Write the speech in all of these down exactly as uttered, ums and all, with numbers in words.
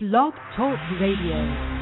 Blog Talk Radio.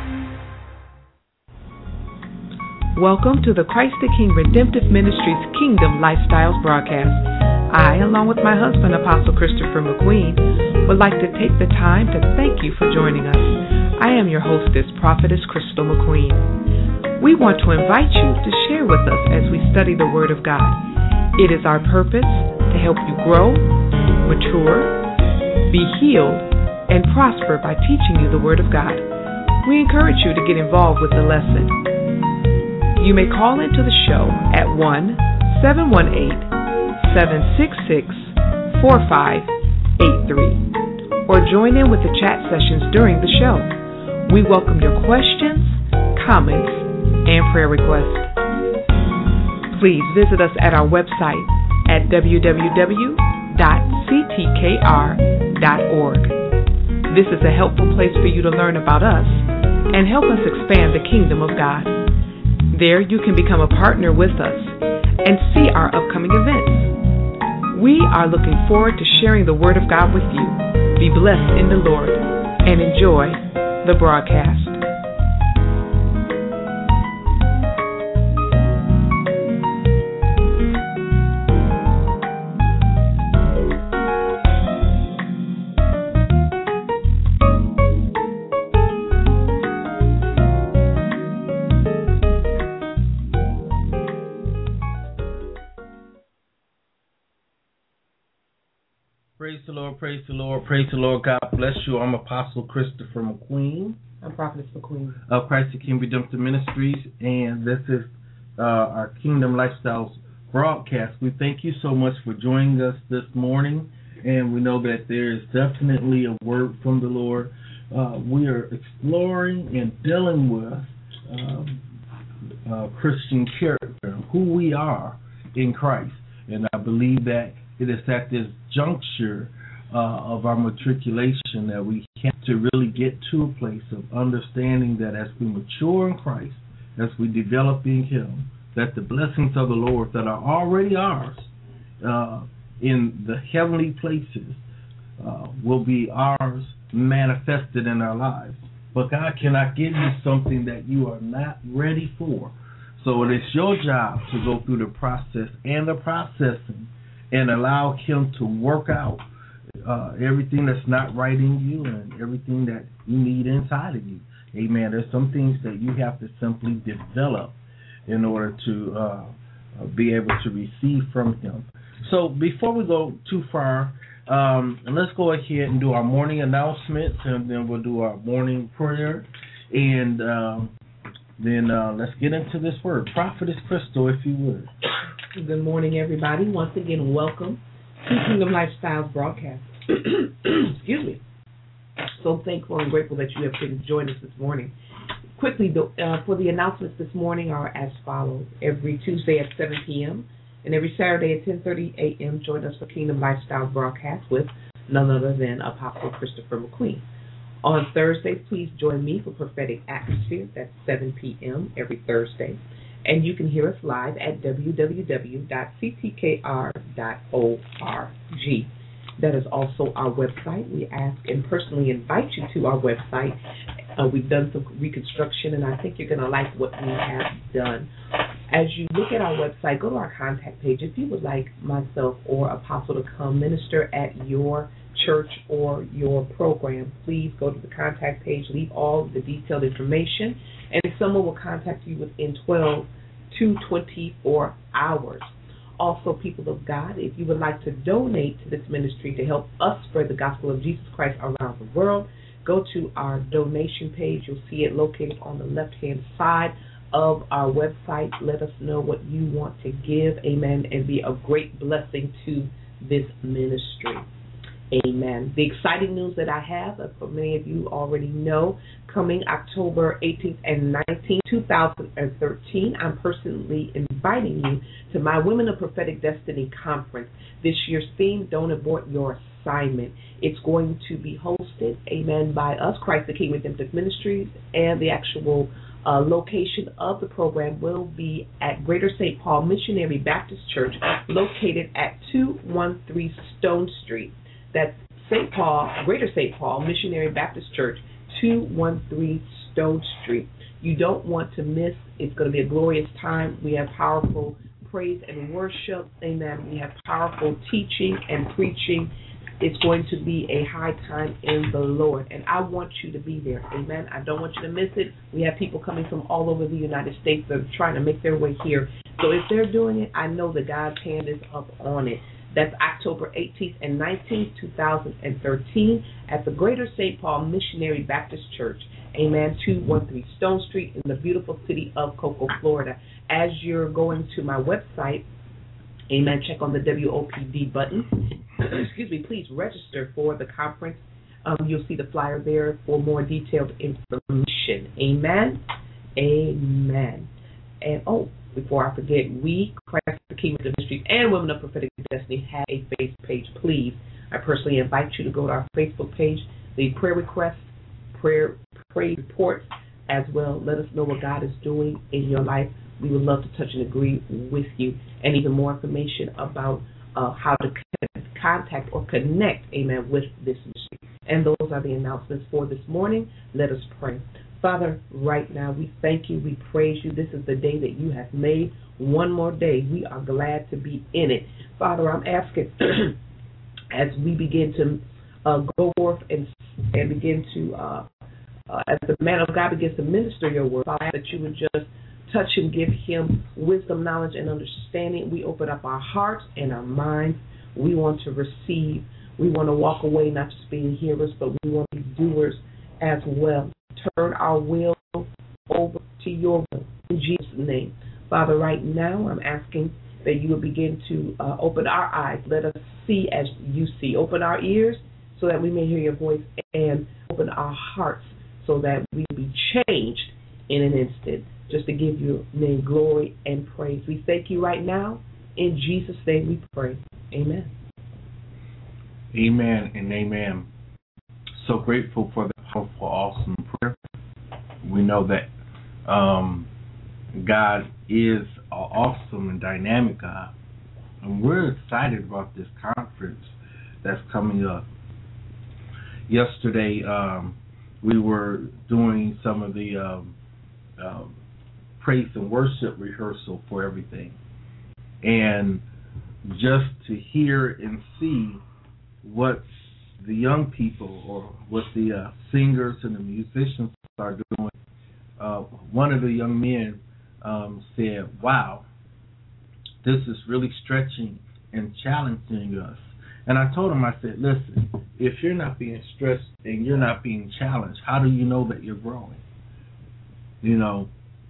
Welcome to the Christ the King Redemptive Ministries Kingdom Lifestyles broadcast. I, along with my husband, Apostle Christopher McQueen, would like to take the time to thank you for joining us. I am your hostess, Prophetess Crystal McQueen. We want to invite you to share with us as we study the Word of God. It is our purpose to help you grow, mature, be healed, and prosper by teaching you the Word of God. We encourage you to get involved with the lesson. You may call into the show at one seven one eight, seven six six, four five eight three or join in with the chat sessions during the show. We welcome your questions, comments, and prayer requests. Please visit us at our website at w w w dot c t k r dot org. This is a helpful place for you to learn about us and help us expand the kingdom of God. There you can become a partner with us and see our upcoming events. We are looking forward to sharing the Word of God with you. Be blessed in the Lord and enjoy the broadcast. Praise the Lord, praise the Lord, praise the Lord. God bless you. I'm Apostle Christopher McQueen. I'm Prophetess McQueen. Of Christ the King Redemptive Ministries, and this is uh, our Kingdom Lifestyles broadcast. We thank you so much for joining us this morning, and we know that there is definitely a word from the Lord. Uh, we are exploring and dealing with um, uh, Christian character, who we are in Christ, and I believe that it is at this juncture uh, of our matriculation that we have to really get to a place of understanding that as we mature in Christ, as we develop in Him, that the blessings of the Lord that are already ours uh, in the heavenly places uh, will be ours manifested in our lives. But God cannot give you something that you are not ready for. So it is your job to go through the process and the processing and allow Him to work out uh, everything that's not right in you and everything that you need inside of you. Amen. There's some things that you have to simply develop in order to uh, be able to receive from Him. So before we go too far, um, let's go ahead and do our morning announcements, and then we'll do our morning prayer. And um, then uh, let's get into this word. Prophetess Crystal, if you would. Good morning, everybody. Once again, welcome to Kingdom Lifestyles broadcast. Excuse me. So thankful and grateful that you have been joining us this morning. Quickly, uh, for the announcements this morning are as follows. Every Tuesday at seven p.m. and every Saturday at ten thirty a.m., join us for Kingdom Lifestyles broadcast with none other than Apostle Christopher McQueen. On Thursdays, please join me for Prophetic Atmosphere. That's seven p.m. every Thursday. And you can hear us live at w w w dot c t k r dot org. That is also our website. We ask and personally invite you to our website. Uh, we've done some reconstruction, and I think you're going to like what we have done. As you look at our website, go to our contact page. If you would like myself or Apostle to come minister at your church or your program, please go to the contact page, leave all the detailed information, and someone will contact you within twelve to twenty-four hours. Also, people of God, if you would like to donate to this ministry to help us spread the gospel of Jesus Christ around the world, go to our donation page. You'll see it located on the left-hand side of our website. Let us know what you want to give, amen, and be a great blessing to this ministry. Amen. The exciting news that I have, as many of you already know, coming October eighteenth and nineteenth, two thousand thirteen, I'm personally inviting you to my Women of Prophetic Destiny Conference. This year's theme, Don't Abort Your Assignment. It's going to be hosted, amen, by us, Christ the King Redemptive Ministries, and the actual uh, location of the program will be at Greater Saint Paul Missionary Baptist Church, located at two one three Stone Street. That's Saint Paul, Greater Saint Paul Missionary Baptist Church, two one three Stone Street. You don't want to miss. It's going to be a glorious time. We have powerful praise and worship. Amen. We have powerful teaching and preaching. It's going to be a high time in the Lord, and I want you to be there. Amen. I don't want you to miss it. We have people coming from all over the United States that are trying to make their way here. So if they're doing it, I know that God's hand is up on it. That's October eighteenth and nineteenth, two thousand thirteen, at the Greater Saint Paul Missionary Baptist Church. Amen. two one three Stone Street in the beautiful city of Cocoa, Florida. As you're going to my website, amen, check on the W O P D button. Excuse me, please register for the conference. Um, you'll see the flyer there for more detailed information. Amen. Amen. And, oh, before I forget, we, Christ the King of the Ministries and Women of Prophetic Destiny, have a Facebook page. Please, I personally invite you to go to our Facebook page, leave prayer requests, prayer, prayer reports as well. Let us know what God is doing in your life. We would love to touch and agree with you, and even more information about uh, how to contact or connect, amen, with this ministry. And those are the announcements for this morning. Let us pray. Father, right now, we thank you, we praise you. This is the day that you have made. One more day. We are glad to be in it. Father, I'm asking as we begin to uh, go forth and, and begin to, uh, uh, as the man of God begins to minister your word, Father, that you would just touch him, give him wisdom, knowledge, and understanding. We open up our hearts and our minds. We want to receive. We want to walk away not just being hearers, but we want to be doers as well. Turn our will over to your will in Jesus' name. Father, right now I'm asking that you will begin to uh, open our eyes. Let us see as you see. Open our ears so that we may hear your voice, and open our hearts so that we be changed in an instant, just to give your name glory and praise. We thank you right now. In Jesus' name we pray. Amen. Amen and amen. So grateful for the powerful, awesome prayer. We know that um, God is an awesome and dynamic God. And we're excited about this conference that's coming up. Yesterday, um, we were doing some of the um, um, praise and worship rehearsal for everything. And just to hear and see what the young people or what the uh, singers and the musicians are doing, uh, one of the young men um, said, wow, this is really stretching and challenging us. And I told him, I said, listen, if you're not being stretched and you're not being challenged, how do you know that you're growing? You know,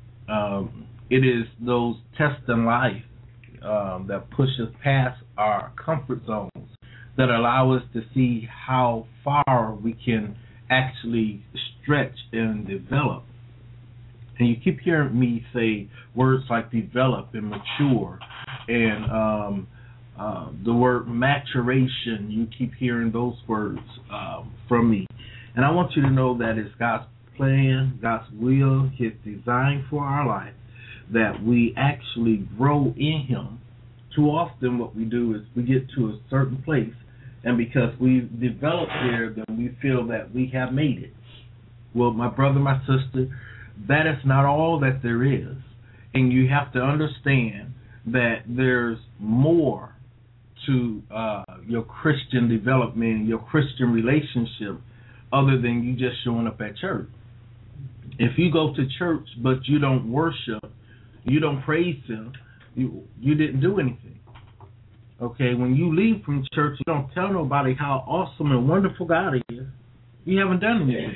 um, it is those tests in life um, that push us past our comfort zones that allow us to see how far we can actually stretch and develop. And you keep hearing me say words like develop and mature, and um, uh, the word maturation. You keep hearing those words um, from me. And I want you to know that it's God's plan, God's will, His design for our life, that we actually grow in Him. Too often what we do is we get to a certain place, and because we've developed there, then we feel that we have made it. Well, my brother, my sister, that is not all that there is. And you have to understand that there's more to uh, your Christian development, your Christian relationship, other than you just showing up at church. If you go to church but you don't worship, you don't praise Him, you you didn't do anything. Okay, when you leave from church, you don't tell nobody how awesome and wonderful God is. You haven't done anything.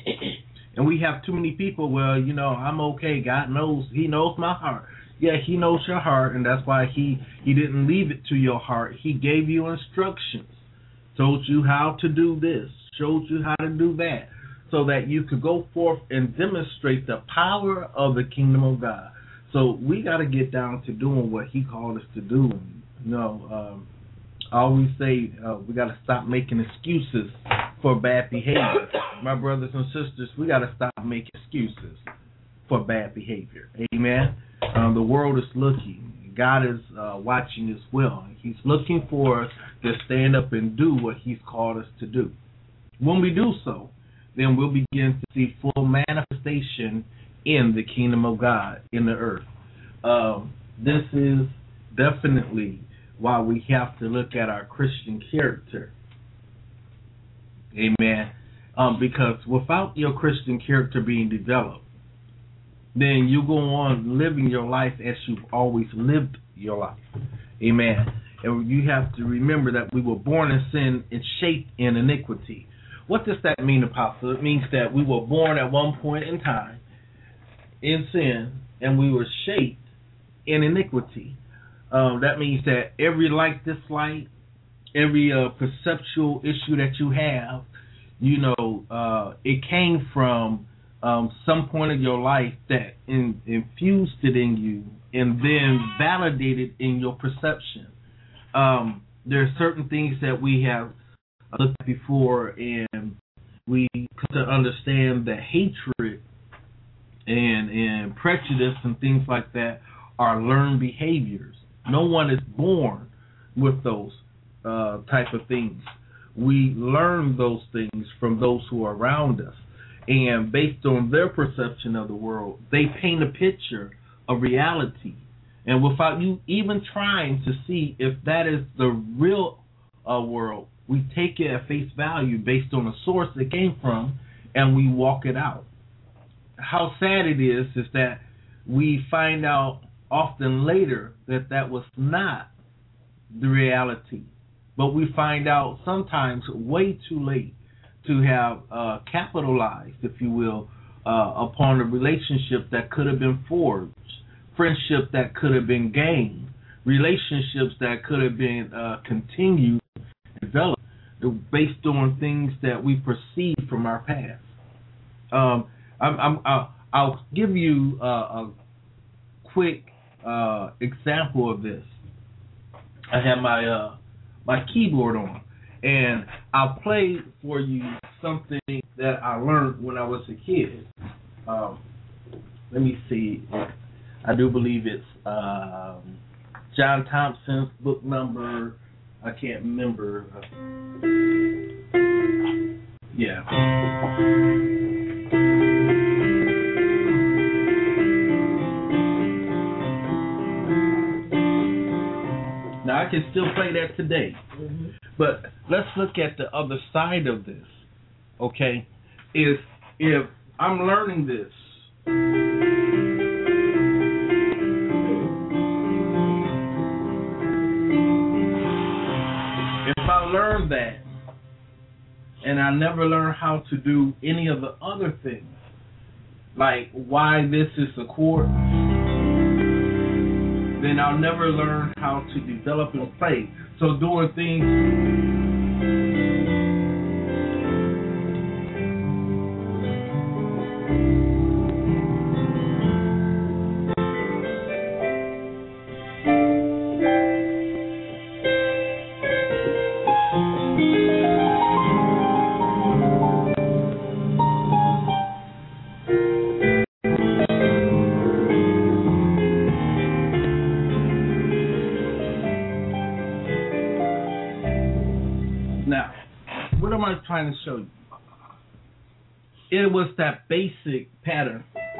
And we have too many people, well, you know, I'm okay. God knows. He knows my heart. Yeah, He knows your heart, and that's why He, he didn't leave it to your heart. He gave you instructions, told you how to do this, showed you how to do that, so that you could go forth and demonstrate the power of the kingdom of God. So we got to get down to doing what He called us to do. You know, um, I always say uh, we got to stop making excuses for bad behavior. My brothers and sisters, we got to stop making excuses for bad behavior. Amen. Um, the world is looking. God is uh, watching as well. He's looking for us to stand up and do what He's called us to do. When we do so, then we'll begin to see full manifestation in the kingdom of God in the earth. Um, this is definitely why we have to look at our Christian character. Amen. Um, because without your Christian character being developed, then you go on living your life as you've always lived your life. Amen. And you have to remember that we were born in sin and shaped in iniquity. What does that mean, Apostle? It means that we were born at one point in time in sin, and we were shaped in iniquity. Um, that means that every like, dislike, every uh, perceptual issue that you have, you know, uh, it came from um, some point of your life that in, infused it in you and then validated in your perception. Um, there are certain things that we have looked at before, and we come to understand that hatred and, and prejudice and things like that are learned behaviors. No one is born with those uh, type of things. We learn those things from those who are around us. And based on their perception of the world, they paint a picture of reality. And without you even trying to see if that is the real uh, world, we take it at face value based on the source it came from, and we walk it out. How sad it is is that we find out often later that that was not the reality. But we find out sometimes way too late to have uh, capitalized, if you will, uh, upon a relationship that could have been forged, friendship that could have been gained, relationships that could have been uh, continued, developed, based on things that we perceive from our past. Um, I'm, I'm, I'll, I'll give you uh, a quick uh, example of this. I have my uh, my keyboard on, and I'll play for you something that I learned when I was a kid. Um, let me see. I do believe it's um, John Thompson's book number. I can't remember. Yeah. Now, I can still play that today. Mm-hmm. But let's look at the other side of this, okay? Is if I'm learning this, if I learn that and I never learn how to do any of the other things, like why this is a chord, then I'll never learn how to develop and play. So doing things trying to show you. It was that basic pattern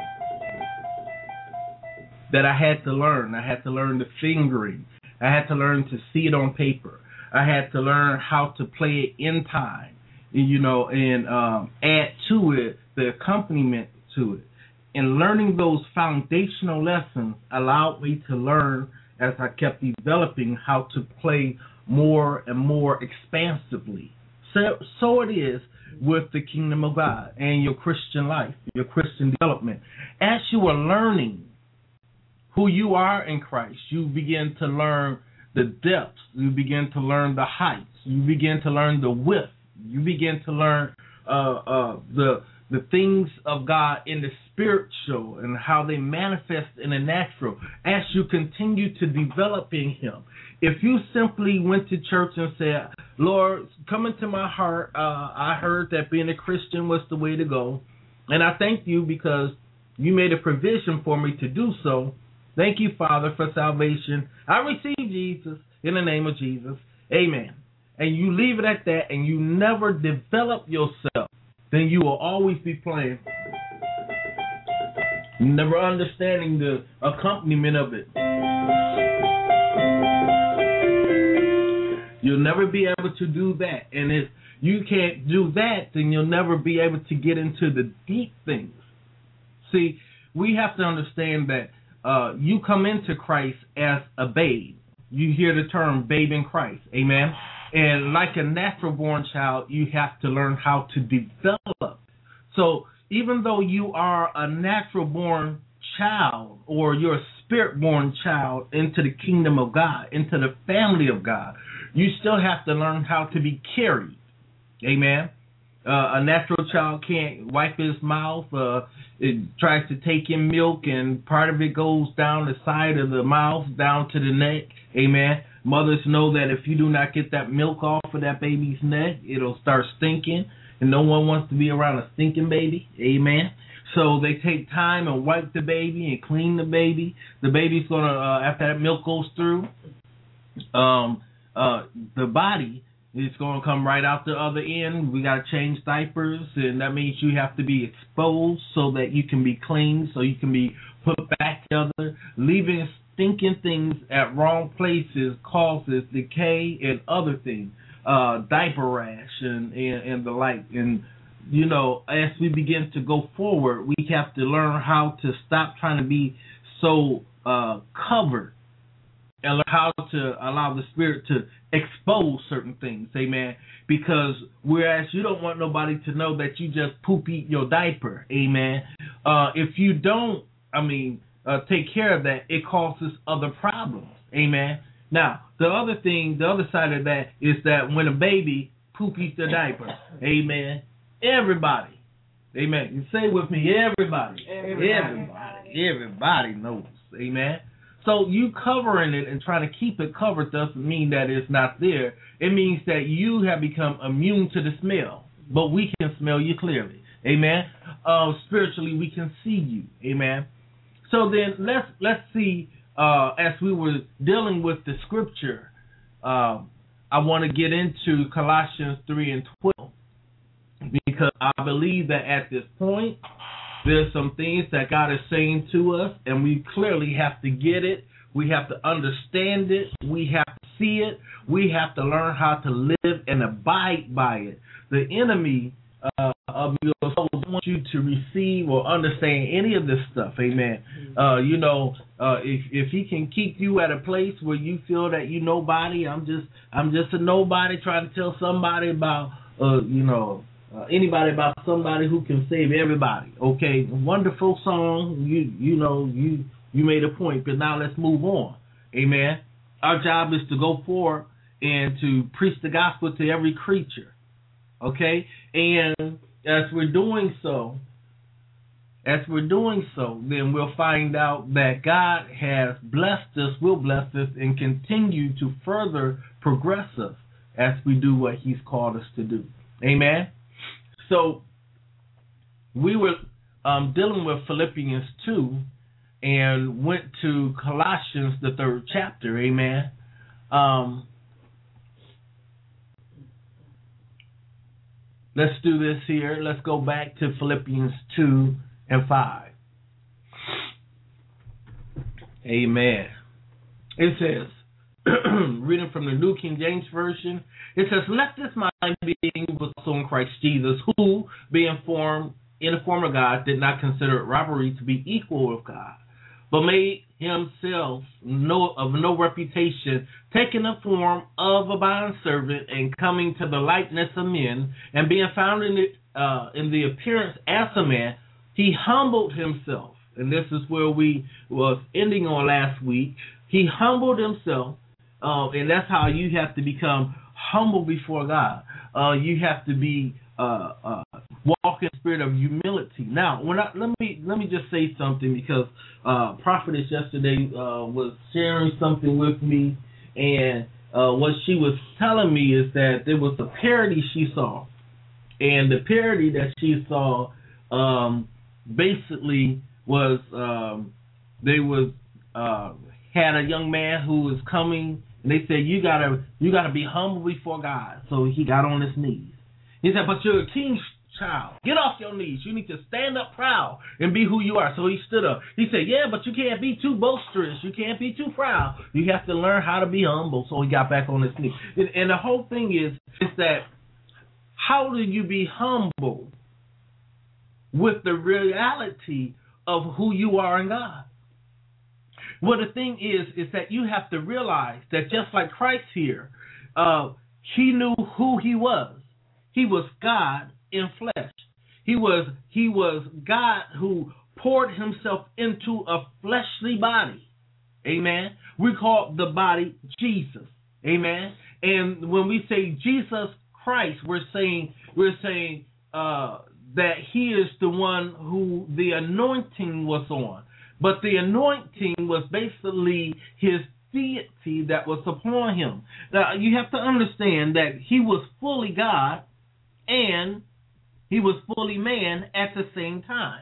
that I had to learn. I had to learn the fingering. I had to learn to see it on paper. I had to learn how to play it in time, you know, and um, add to it the accompaniment to it. And learning those foundational lessons allowed me to learn, as I kept developing, how to play more and more expansively. So, so it is with the kingdom of God and your Christian life, your Christian development. As you are learning who you are in Christ, you begin to learn the depths. You begin to learn the heights. You begin to learn the width. You begin to learn uh, uh, the the things of God in the spiritual and how they manifest in the natural as you continue to develop in Him. If you simply went to church and said, Lord, come into my heart, uh, I heard that being a Christian was the way to go, and I thank you because you made a provision for me to do so. Thank you, Father, for salvation. I receive Jesus in the name of Jesus. Amen. And you leave it at that, and you never develop yourself then you will always be playing, never understanding the accompaniment of it. You'll never be able to do that. And if you can't do that, then you'll never be able to get into the deep things. See, we have to understand that uh, you come into Christ as a babe. You hear the term babe in Christ. Amen. And like a natural born child, you have to learn how to develop. So even though you are a natural born child, or you're a spirit born child into the kingdom of God, into the family of God, you still have to learn how to be carried. Amen. Uh, a natural child can't wipe his mouth. Uh, it tries to take in milk, and part of it goes down the side of the mouth, down to the neck. Amen. Mothers know that if you do not get that milk off of that baby's neck, it'll start stinking, and no one wants to be around a stinking baby. Amen. So they take time and wipe the baby and clean the baby. The baby's going to, uh, after that milk goes through, um, uh, the body is going to come right out the other end. We got to change diapers, and that means you have to be exposed so that you can be clean, so you can be put back together. Leaving stinking things at wrong places causes decay and other things, uh, diaper rash and, and, and the like. And, you know, as we begin to go forward, we have to learn how to stop trying to be so uh, covered, and learn how to allow the Spirit to expose certain things, amen. Because whereas you don't want nobody to know that you just poop eat your diaper, amen. Uh, if you don't, I mean, uh, take care of that, it causes other problems, amen. Now, the other thing, the other side of that is that when a baby poop eats their diaper, amen, everybody, amen. You say it with me, everybody, everybody, everybody, everybody knows, amen. So you covering it and trying to keep it covered doesn't mean that it's not there. It means that you have become immune to the smell, but we can smell you clearly. Amen. Uh, spiritually, we can see you. Amen. So then let's let's see. Uh, as we were dealing with the scripture, uh, I want to get into Colossians three and twelve, because I believe that at this point, there's some things that God is saying to us, and we clearly have to get it. We have to understand it. We have to see it. We have to learn how to live and abide by it. The enemy uh, of your soul doesn't want you to receive or understand any of this stuff. Amen. Uh, you know, uh, if if he can keep you at a place where you feel that you nobody, I'm just I'm just a nobody trying to tell somebody about, uh, you know. Uh, anybody about somebody who can save everybody. Okay, wonderful song. You you know you you made a point, but now let's move on. Amen. Our job is to go forward and to preach the gospel to every creature. Okay, and as we're doing so, as we're doing so, then we'll find out that God has blessed us, will bless us, and continue to further progress us as we do what He's called us to do. Amen. So we were um, dealing with Philippians two and went to Colossians, the third chapter, amen. Um, let's do this here. Let's go back to Philippians two and five. Amen. It says, reading from the New King James Version, it says, "Let this mind be in you was also in Christ Jesus, who, being formed in the form of God, did not consider it robbery to be equal with God, but made himself no, of no reputation, taking the form of a bondservant, and coming to the likeness of men, and being found in the, uh, in the appearance as a man, he humbled himself." And this is where we was ending on last week. He humbled himself, uh, and that's how you have to become humble before God. Uh, you have to be uh, uh, walk in the spirit of humility. Now, when I, let me let me just say something, because uh, Prophetess yesterday uh, was sharing something with me, and uh, what she was telling me is that there was a parody she saw, and the parody that she saw um, basically was um, they was uh, had a young man who was coming. And they said, you gotta you gotta be humble before God. So he got on his knees. He said, but you're a king, child. Get off your knees. You need to stand up proud and be who you are. So he stood up. He said, yeah, but you can't be too boisterous. You can't be too proud. You have to learn how to be humble. So he got back on his knees. And, and the whole thing is, is that how do you be humble with the reality of who you are in God? Well, the thing is, is that you have to realize that just like Christ here, uh, he knew who he was. He was God in flesh. He was he was God who poured himself into a fleshly body. Amen. We call the body Jesus. Amen. And when we say Jesus Christ, we're saying we're saying uh, that he is the one who the anointing was on. But the anointing was basically his deity that was upon him. Now, you have to understand that he was fully God and he was fully man at the same time.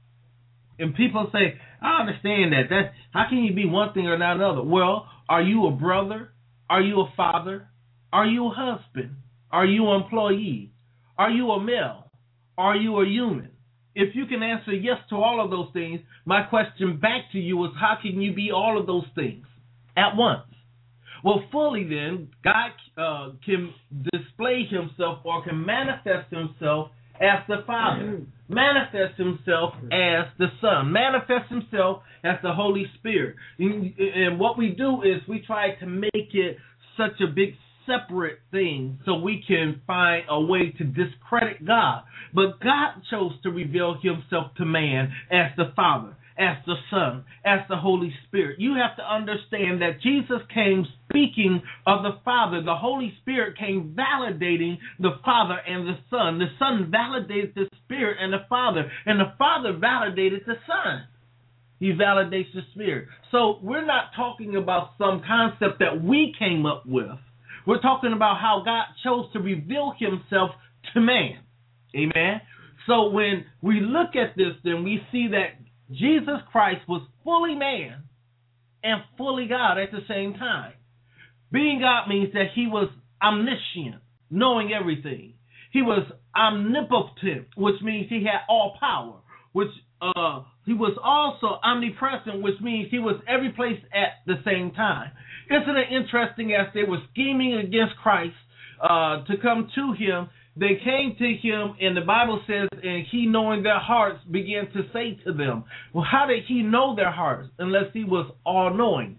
And people say, I understand that. That's, how can you be one thing or not another? Well, are you a brother? Are you a father? Are you a husband? Are you an employee? Are you a male? Are you a human? If you can answer yes to all of those things, my question back to you is, how can you be all of those things at once? Well, fully then, God uh, can display himself or can manifest himself as the Father, manifest himself as the Son, manifest himself as the Holy Spirit. And, and what we do is we try to make it such a big separate thing so we can find a way to discredit God. But God chose to reveal himself to man as the Father, as the Son, as the Holy Spirit. You have to understand that Jesus came speaking of the Father. The Holy Spirit came validating the Father and the Son. The Son validated the Spirit and the Father, and the Father validated the Son. He validates the Spirit. So we're not talking about some concept that we came up with. We're talking about how God chose to reveal himself to man. Amen. So when we look at this, then we see that Jesus Christ was fully man and fully God at the same time. Being God means that he was omniscient, knowing everything. He was omnipotent, which means he had all power, which uh, he was also omnipresent, which means he was every place at the same time. Isn't it interesting, as they were scheming against Christ uh, to come to him, they came to him, and the Bible says, and he, knowing their hearts, began to say to them. Well, how did he know their hearts unless he was all-knowing?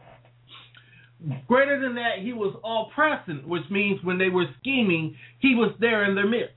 Greater than that, he was all-present, which means when they were scheming, he was there in their midst.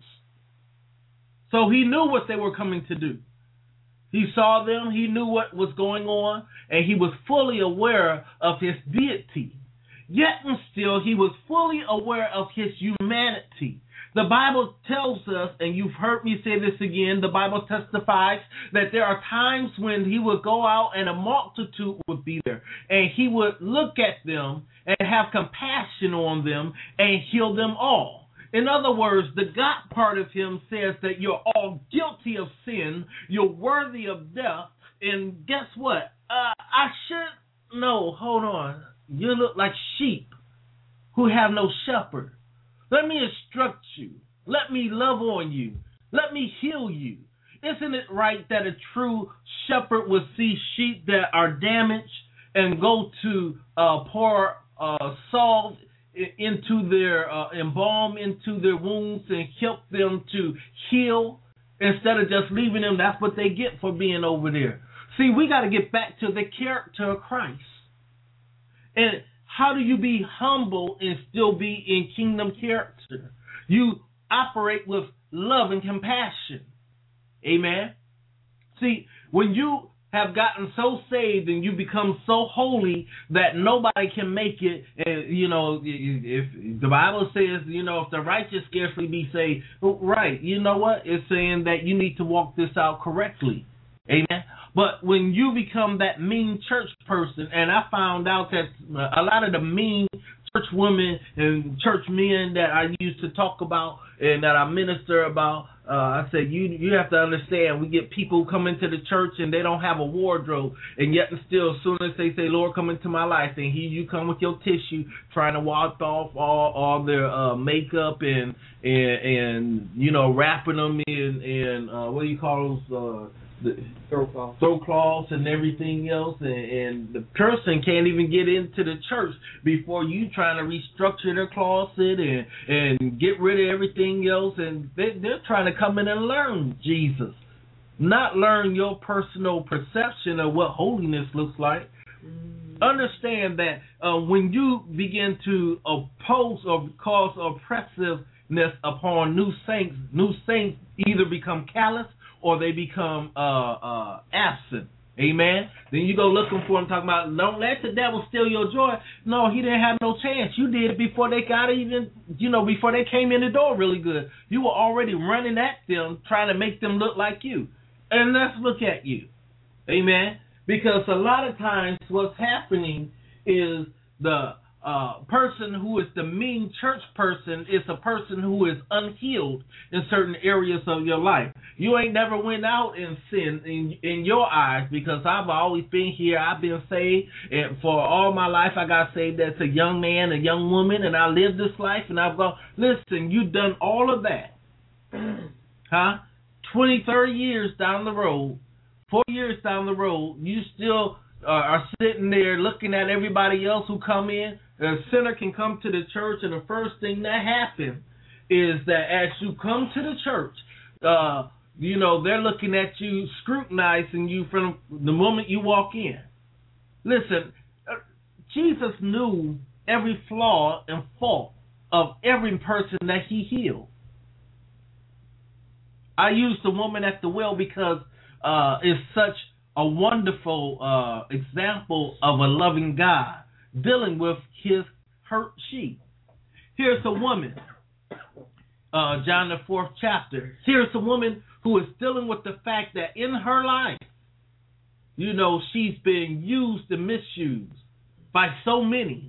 So he knew what they were coming to do. He saw them, he knew what was going on, and he was fully aware of his deity. Yet and still, he was fully aware of his humanity. The Bible tells us, and you've heard me say this again, the Bible testifies that there are times when he would go out and a multitude would be there, and he would look at them and have compassion on them and heal them all. In other words, the God part of him says that you're all guilty of sin, you're worthy of death, and guess what? Uh, I should know, hold on, you look like sheep who have no shepherd. Let me instruct you. Let me love on you. Let me heal you. Isn't it right that a true shepherd would see sheep that are damaged and go to uh, pour uh, salt into their, uh, embalm into their wounds and help them to heal instead of just leaving them? That's what they get for being over there. See, we got to get back to the character of Christ. And how do you be humble and still be in kingdom character? You operate with love and compassion. Amen. See, when you have gotten so saved and you become so holy that nobody can make it, and you know, if the Bible says, you know, if the righteous scarcely be saved, right, you know what? It's saying that you need to walk this out correctly. Amen. But when you become that mean church person, and I found out that a lot of the mean church women and church men that I used to talk about, and that I minister about. Uh, I said, you you have to understand, we get people who come into the church and they don't have a wardrobe, and yet and still, as soon as they say, Lord, come into my life, and here you come with your tissue, trying to wash off all, all their uh, makeup and, and, and, you know, wrapping them in, in uh, what do you call those, uh, the throw cloths, throw cloths and everything else, and, and the person can't even get into the church before you trying to restructure their closet and and get rid of everything else, and they, they're trying to come in and learn Jesus, not learn your personal perception of what holiness looks like. Mm. Understand that uh, when you begin to oppose or cause oppressiveness upon new saints, new saints either become callous or they become uh, uh, absent. Amen. Then you go looking for them, talking about, don't let the devil steal your joy. No, he didn't have no chance. You did it before they got even, you know, before they came in the door really good. You were already running at them, trying to make them look like you. And let's look at you. Amen. Because a lot of times what's happening is the Uh, person who is the mean church person is a person who is unhealed in certain areas of your life. You ain't never went out in sin in, in your eyes, because I've always been here. I've been saved, and for all my life I got saved as a young man, a young woman, and I lived this life, and I've gone, listen, you've done all of that. Huh? twenty, thirty years down the road, four years down the road, you still uh, are sitting there looking at everybody else who come in. A sinner can come to the church, and the first thing that happens is that as you come to the church, uh, you know, they're looking at you, scrutinizing you from the moment you walk in. Listen, uh, Jesus knew every flaw and fault of every person that he healed. I use the woman at the well because uh, it's such a wonderful uh, example of a loving God dealing with his hurt sheep. Here's a woman, uh, John the fourth chapter. Here's a woman who is dealing with the fact that in her life, you know, she's been used and misused by so many.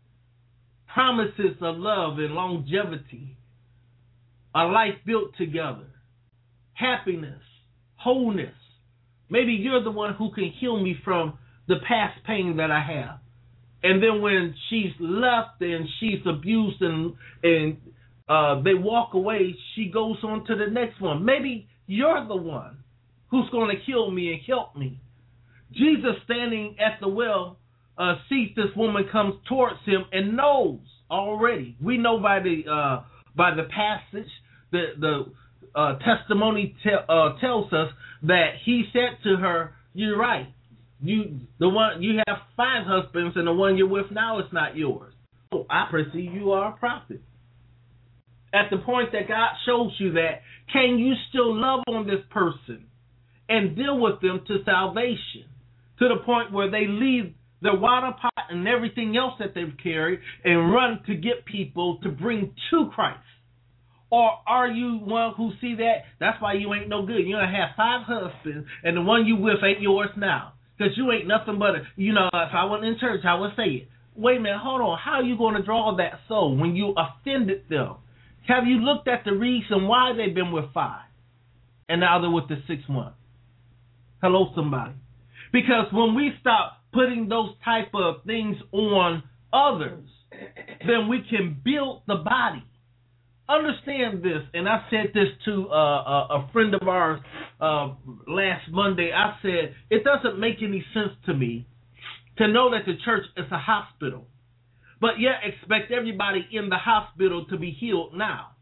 Promises of love and longevity, a life built together, happiness, wholeness. Maybe you're the one who can heal me from the past pain that I have. And then when she's left and she's abused and and uh, they walk away, she goes on to the next one. Maybe you're the one who's going to heal me and help me. Jesus, standing at the well, uh, sees this woman comes towards him and knows already. We know by the uh, by the passage, the the uh, testimony te- uh, tells us that he said to her, "You're right. You the one you have five husbands, and the one you're with now is not yours. Oh, I perceive you are a prophet." At the point that God shows you that, can you still love on this person and deal with them to salvation, to the point where they leave their water pot and everything else that they've carried and run to get people to bring to Christ? Or are you one who see that? That's why you ain't no good. You gonna have five husbands, and the one you with ain't yours now. Because you ain't nothing but, a, you know, if I wasn't in church, I would say it. Wait a minute, hold on. How are you going to draw that soul when you offended them? Have you looked at the reason why they've been with five and now they're with the sixth one? Hello, somebody. Because when we stop putting those type of things on others, then we can build the body. Understand this, and I said this to uh, a, a friend of ours uh, last Monday. I said, it doesn't make any sense to me to know that the church is a hospital, but yet expect everybody in the hospital to be healed now.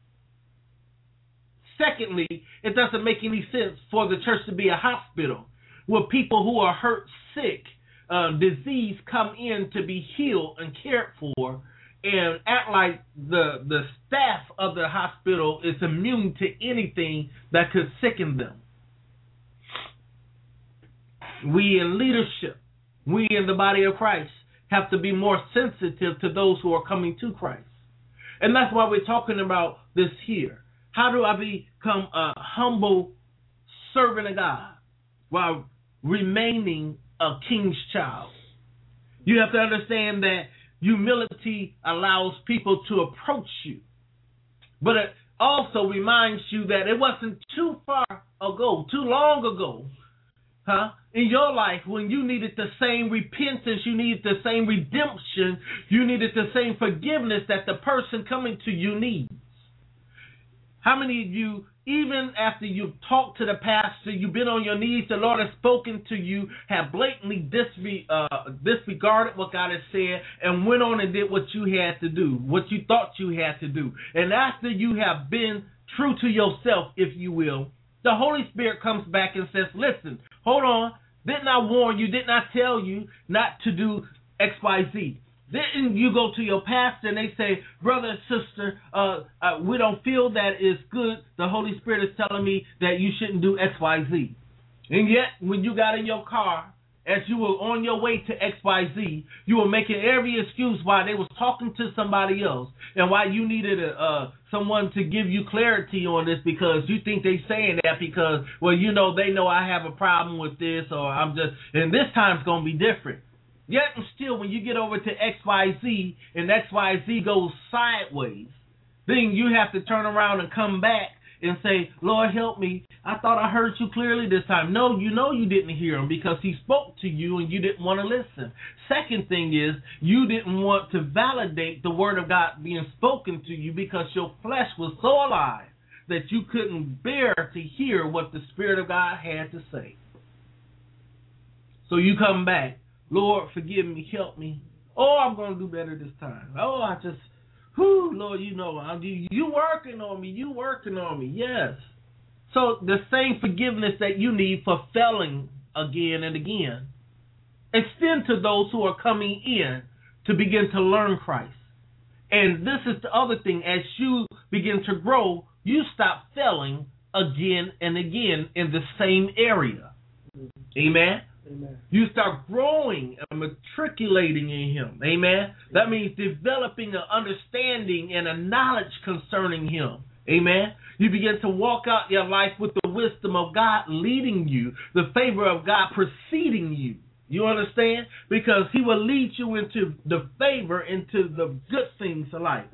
Secondly, it doesn't make any sense for the church to be a hospital where people who are hurt, sick, uh, disease come in to be healed and cared for, and act like the the staff of the hospital is immune to anything that could sicken them. We in leadership, we in the body of Christ, have to be more sensitive to those who are coming to Christ. And that's why we're talking about this here. How do I become a humble servant of God while remaining a king's child? You have to understand that humility allows people to approach you. But uh, also reminds you that it wasn't too far ago, too long ago, huh, in your life when you needed the same repentance, you needed the same redemption, you needed the same forgiveness that the person coming to you needs. How many of you, even after you've talked to the pastor, you've been on your knees, the Lord has spoken to you, have blatantly disre- uh, disregarded what God has said and went on and did what you had to do, what you thought you had to do. And after you have been true to yourself, if you will, the Holy Spirit comes back and says, listen, hold on, didn't I warn you, didn't I tell you not to do X, Y, Z? Then you go to your pastor and they say, brother, sister, uh, uh, we don't feel that it's good. The Holy Spirit is telling me that you shouldn't do X, Y, Z. And yet, when you got in your car, as you were on your way to X, Y, Z, you were making every excuse why they was talking to somebody else and why you needed a, uh, someone to give you clarity on this because you think they saying that because, well, you know, they know I have a problem with this or I'm just, and this time's going to be different. Yet and still, when you get over to X, Y, Z, and X, Y, Z goes sideways, then you have to turn around and come back and say, Lord, help me. I thought I heard you clearly this time. No, you know you didn't hear him because he spoke to you and you didn't want to listen. Second thing is, you didn't want to validate the word of God being spoken to you because your flesh was so alive that you couldn't bear to hear what the Spirit of God had to say. So you come back. Lord, forgive me, help me. Oh, I'm going to do better this time. Oh, I just, whoo, Lord, you know, I'm, you, you working on me, you working on me, yes. So the same forgiveness that you need for failing again and again, extend to those who are coming in to begin to learn Christ. And this is the other thing, as you begin to grow, you stop failing again and again in the same area. Amen? Amen. You start growing and matriculating in him. Amen. That means developing an understanding and a knowledge concerning him. Amen. You begin to walk out your life with the wisdom of God leading you, the favor of God preceding you. You understand? Because he will lead you into the favor, into the good things of life.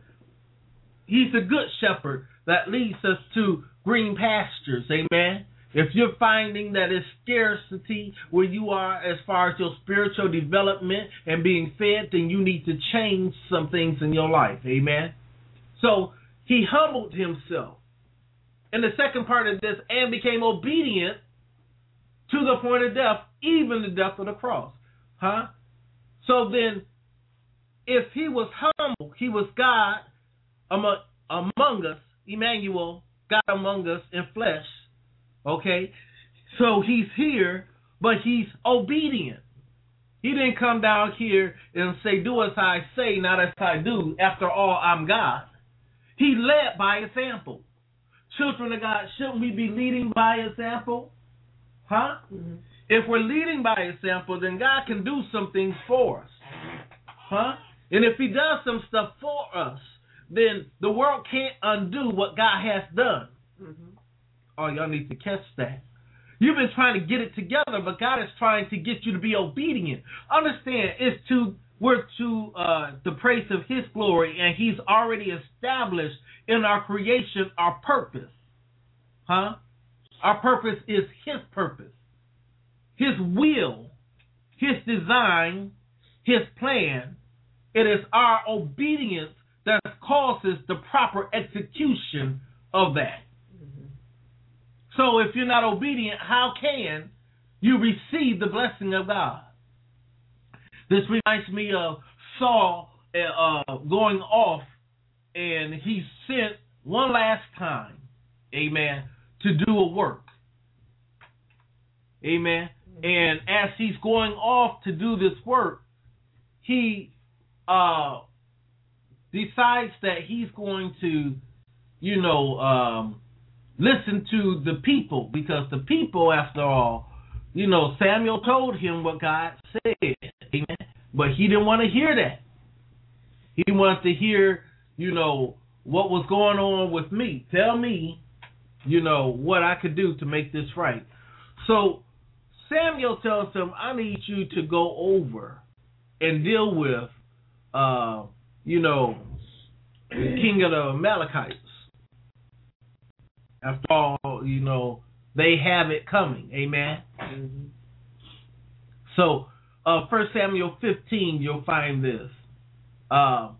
He's a good shepherd that leads us to green pastures. Amen. If you're finding that it's scarcity where you are as far as your spiritual development and being fed, then you need to change some things in your life. Amen. So he humbled himself. In the second part of this, and became obedient to the point of death, even the death of the cross. Huh? So then, if he was humble, he was God among, among us, Emmanuel, God among us in flesh. Okay, so he's here, but he's obedient. He didn't come down here and say, do as I say, not as I do. After all, I'm God. He led by example. Children of God, shouldn't we be leading by example? Huh? Mm-hmm. If we're leading by example, then God can do some things for us. Huh? And if he does some stuff for us, then the world can't undo what God has done. Mm-hmm. Oh, y'all need to catch that. You've been trying to get it together, but God is trying to get you to be obedient. Understand, it's to we're to uh, the praise of his glory, and he's already established in our creation our purpose. Huh? Our purpose is his purpose, his will, his design, his plan. It is our obedience that causes the proper execution of that. So if you're not obedient, how can you receive the blessing of God? This reminds me of Saul uh, going off, and he sent one last time, amen, to do a work. Amen. And as he's going off to do this work, he uh, decides that he's going to, you know, um, listen to the people, because the people, after all, you know, Samuel told him what God said, amen, but he didn't want to hear that. He wanted to hear, you know, what was going on with me. Tell me, you know, what I could do to make this right. So Samuel tells him, I need you to go over and deal with, uh, you know, the king of the Amalekites. After all, you know, they have it coming. Amen. Mm-hmm. So, uh, First Samuel fifteen, you'll find this. Uh,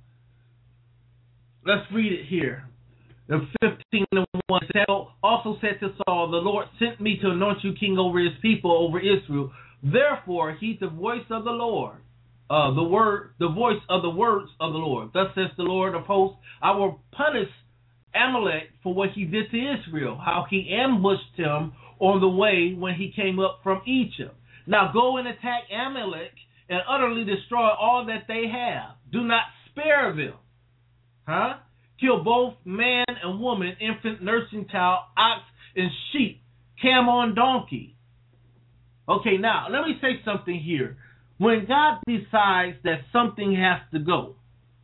let's read it here. The fifteen and one also said to Saul, "The Lord sent me to anoint you king over his people, over Israel. Therefore, heed the voice of the Lord, uh, the word, the voice of the words of the Lord. Thus says the Lord of hosts: I will punish Amalek for what he did to Israel, how he ambushed him on the way when he came up from Egypt. Now go and attack Amalek and utterly destroy all that they have. Do not spare them." Huh? Kill both man and woman, infant, nursing child, ox, and sheep, camel and donkey. Okay, now, let me say something here. When God decides that something has to go,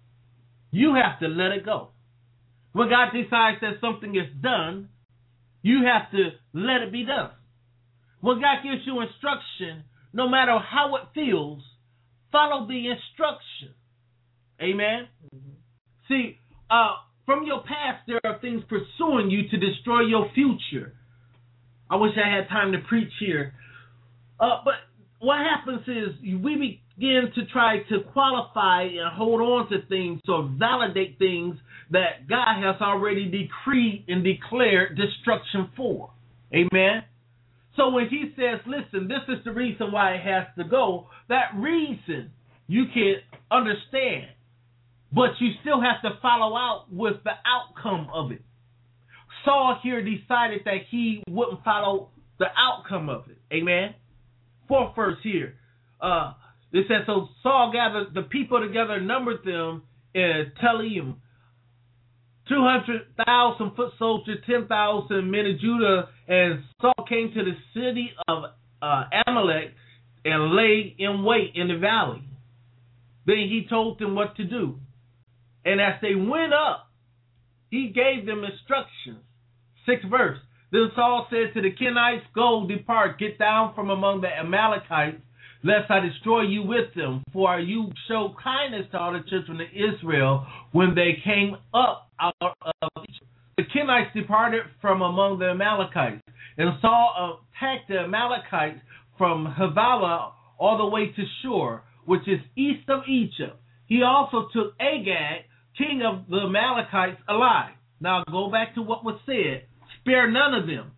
you have to let it go. When God decides that something is done, you have to let it be done. When God gives you instruction, no matter how it feels, follow the instruction. Amen? Mm-hmm. See, uh, from your past, there are things pursuing you to destroy your future. I wish I had time to preach here. Uh, but what happens is we begin to try to qualify and hold on to things or validate things that God has already decreed and declared destruction for. Amen? So when he says, listen, this is the reason why it has to go, that reason you can understand. But you still have to follow out with the outcome of it. Saul here decided that he wouldn't follow the outcome of it. Amen? Fourth verse here. Uh, it says, so Saul gathered the people together, numbered them in Telaim, two hundred thousand foot soldiers, ten thousand men of Judah, and Saul came to the city of uh, Amalek and lay in wait in the valley. Then he told them what to do. And as they went up, he gave them instructions. Sixth verse. Then Saul said to the Kenites, go, depart, get down from among the Amalekites, lest I destroy you with them. For you showed kindness to all the children of Israel when they came up out of Egypt. The Kenites departed from among the Amalekites, and Saul attacked the Amalekites from Havilah all the way to Shur, which is east of Egypt. He also took Agag, king of the Amalekites, alive. Now go back to what was said. Spare none of them.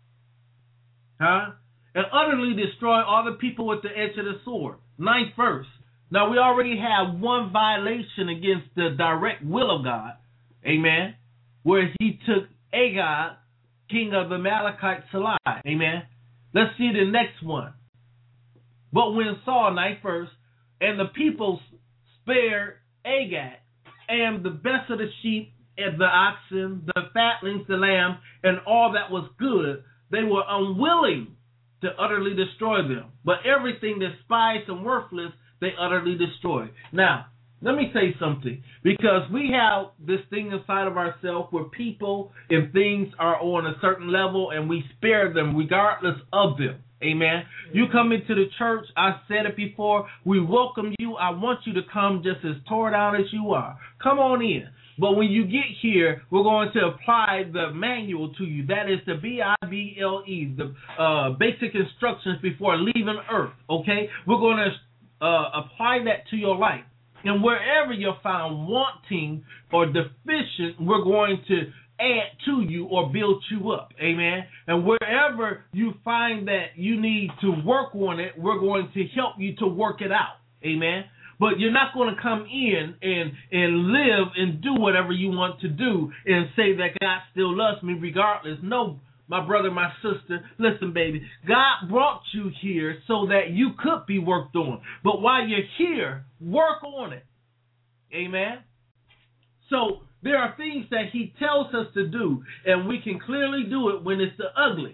Huh? And utterly destroy all the people with the edge of the sword. Ninth verse. Now we already have one violation against the direct will of God. Amen. Where he took Agag, king of the Amalekites, alive. Amen. Let's see the next one. But when Saul, ninth verse, and the people spared Agag, and the best of the sheep, and the oxen, the fatlings, the lamb, and all that was good, they were unwilling to utterly destroy them. But everything despised and worthless, they utterly destroyed. Now, let me say something, because we have this thing inside of ourselves where people and things are on a certain level, and we spare them regardless of them. Amen. You come into the church, I said it before, we welcome you. I want you to come just as tore down as you are. Come on in. But when you get here, we're going to apply the manual to you. That is the B I B L E, the uh, basic instructions before leaving earth, okay? We're going to uh, apply that to your life. And wherever you're found wanting or deficient, we're going to add to you or build you up. Amen. And wherever you find that you need to work on it, we're going to help you to work it out. Amen. But you're not going to come in and, and live and do whatever you want to do and say that God still loves me regardless. No, my brother, my sister, listen, baby. God brought you here so that you could be worked on. But while you're here, work on it. Amen. So there are things that he tells us to do, and we can clearly do it when it's the ugly.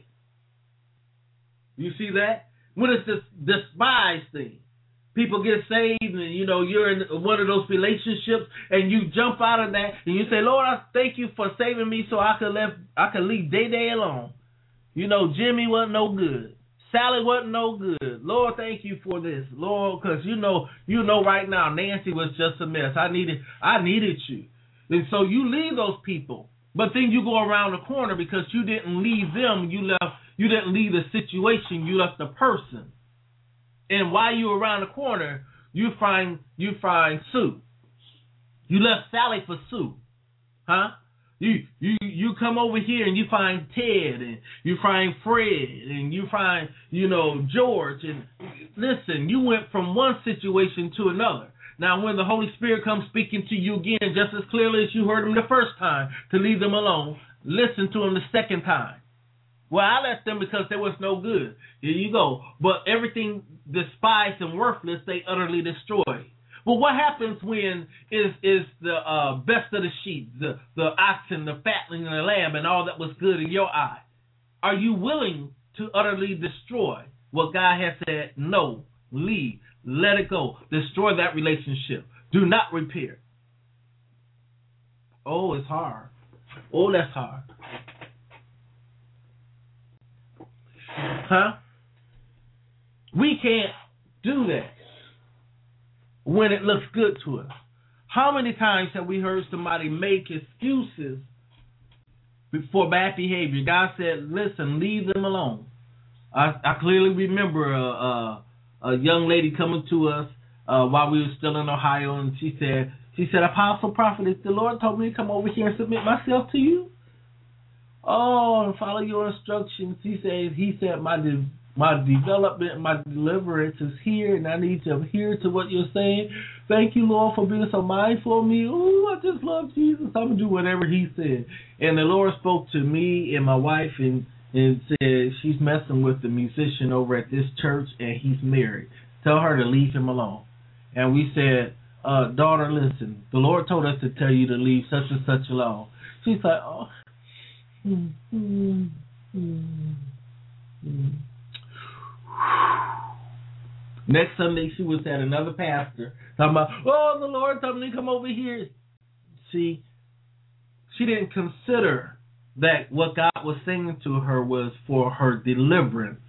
You see that? When it's the despised thing. People get saved, and you know you're in one of those relationships, and you jump out of that, and you say, "Lord, I thank you for saving me, so I could let I could leave Day Day alone." You know, Jimmy wasn't no good, Sally wasn't no good. Lord, thank you for this, Lord, because you know, you know, right now Nancy was just a mess. I needed, I needed you, and so you leave those people. But then you go around the corner because you didn't leave them. You left. You didn't leave the situation. You left the person. And while you were around the corner, you find you find Sue. You left Sally for Sue, huh? You you you come over here and you find Ted and you find Fred and you find you know George and listen. You went from one situation to another. Now, when the Holy Spirit comes speaking to you again, just as clearly as you heard him the first time, to leave them alone, listen to him the second time. Well, I left them because there was no good. Here you go. But everything despised and worthless, they utterly destroy. But what happens when is is the uh, best of the sheep, the, the oxen, the fatling, and the lamb, and all that was good in your eye? Are you willing to utterly destroy what God has said? No, leave, let it go, destroy that relationship. Do not repair. Oh, it's hard. Oh, that's hard. Huh? We can't do that when it looks good to us. How many times have we heard somebody make excuses for bad behavior? God said, listen, leave them alone. I, I clearly remember a, a, a young lady coming to us uh, while we were still in Ohio, and she said, she said, Apostle, prophetess, the Lord told me to come over here and submit myself to you. Oh, and follow your instructions. He said, he said, my de- my development, my deliverance is here, and I need to adhere to what you're saying. Thank you, Lord, for being so mindful of me. Oh, I just love Jesus. I'm going to do whatever he said. And the Lord spoke to me and my wife and, and said she's messing with the musician over at this church, and he's married. Tell her to leave him alone. And we said, uh, daughter, listen, the Lord told us to tell you to leave such and such alone. She's like, oh. Mm, mm, mm, mm. Next Sunday, she was at another pastor talking about, oh, the Lord told me to come over here. See, she didn't consider that what God was saying to her was for her deliverance.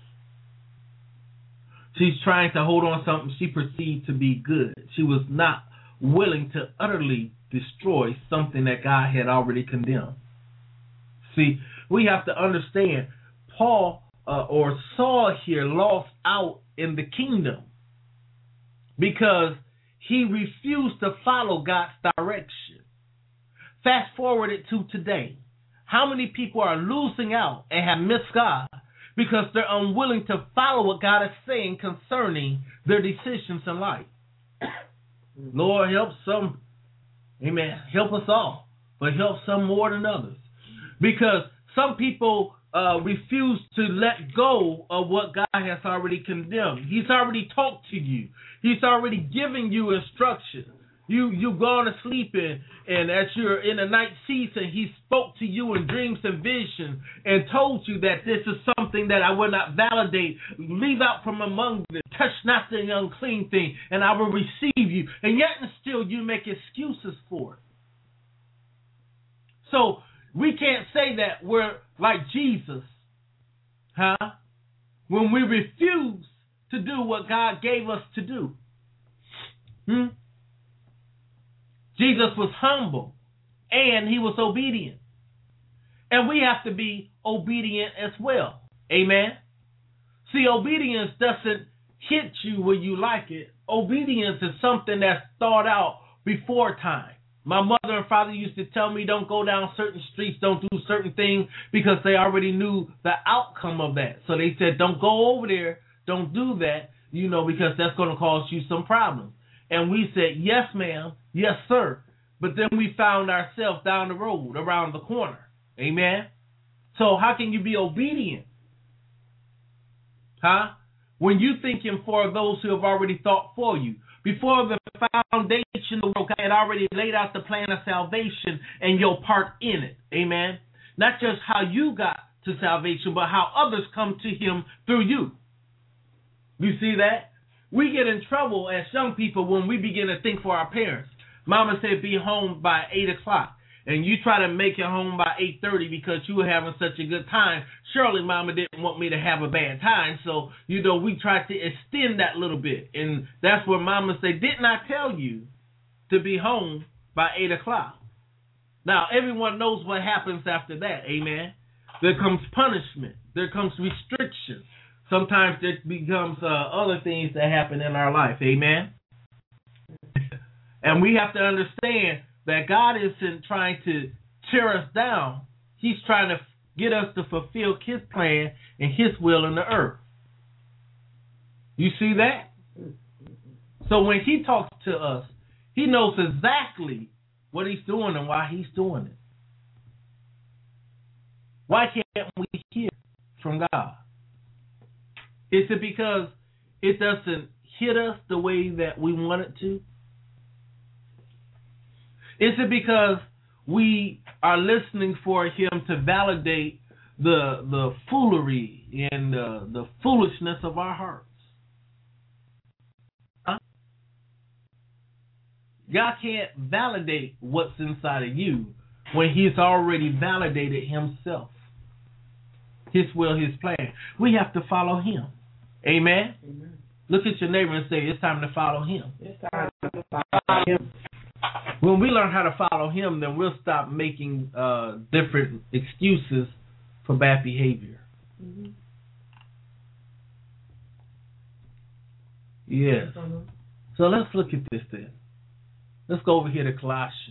She's trying to hold on to something she perceived to be good. She was not willing to utterly destroy something that God had already condemned. See, we have to understand, Paul uh, or Saul here lost out in the kingdom because he refused to follow God's direction. Fast forward it to today. How many people are losing out and have missed God because they're unwilling to follow what God is saying concerning their decisions in life? Lord, help some. Amen. Help us all, but help some more than others. Because some people uh, refuse to let go of what God has already condemned. He's already talked to you. He's already given you instruction. You, you've gone to sleep in, and as you're in the night season, he spoke to you in dreams and visions and told you that this is something that I will not validate. Leave out from among them. Touch not the unclean thing, and I will receive you. And yet and still you make excuses for it. So we can't say that we're like Jesus, huh? When we refuse to do what God gave us to do. Hmm? Jesus was humble and he was obedient. And we have to be obedient as well. Amen? See, obedience doesn't hit you when you like it. Obedience is something that's thought out before time. My mother and father used to tell me don't go down certain streets, don't do certain things because they already knew the outcome of that. So they said don't go over there, don't do that, you know, because that's going to cause you some problems. And we said, yes, ma'am, yes, sir. But then we found ourselves down the road, around the corner. Amen? So how can you be obedient? Huh? When you're thinking for those who have already thought for you. Before the foundation of the world, God had already laid out the plan of salvation and your part in it. Amen? Not just how you got to salvation, but how others come to him through you. You see that? We get in trouble as young people when we begin to think for our parents. Mama said be home by eight o'clock. And you try to make it home by eight thirty because you were having such a good time. Surely Mama didn't want me to have a bad time. So, you know, we tried to extend that little bit. And that's where Mama said, didn't I tell you to be home by eight o'clock? Now, everyone knows what happens after that. Amen. There comes punishment. There comes restriction. Sometimes there becomes uh, other things that happen in our life. Amen. And we have to understand that God isn't trying to tear us down. He's trying to get us to fulfill His plan and His will in the earth. You see that? So when He talks to us, He knows exactly what He's doing and why He's doing it. Why can't we hear from God? Is it because it doesn't hit us the way that we want it to? Is it because we are listening for Him to validate the the foolery and the, the foolishness of our hearts? Huh? God can't validate what's inside of you when He's already validated Himself, His will, His plan. We have to follow Him. Amen? Amen. Look at your neighbor and say, it's time to follow Him. It's time to follow Him. When we learn how to follow Him, then we'll stop making uh, different excuses for bad behavior. Mm-hmm. Yes. Mm-hmm. So let's look at this then. Let's go over here to Colossians.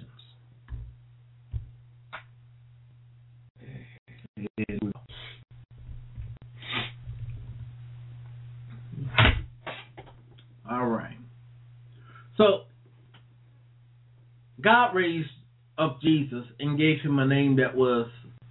All right. So, God raised up Jesus and gave Him a name that was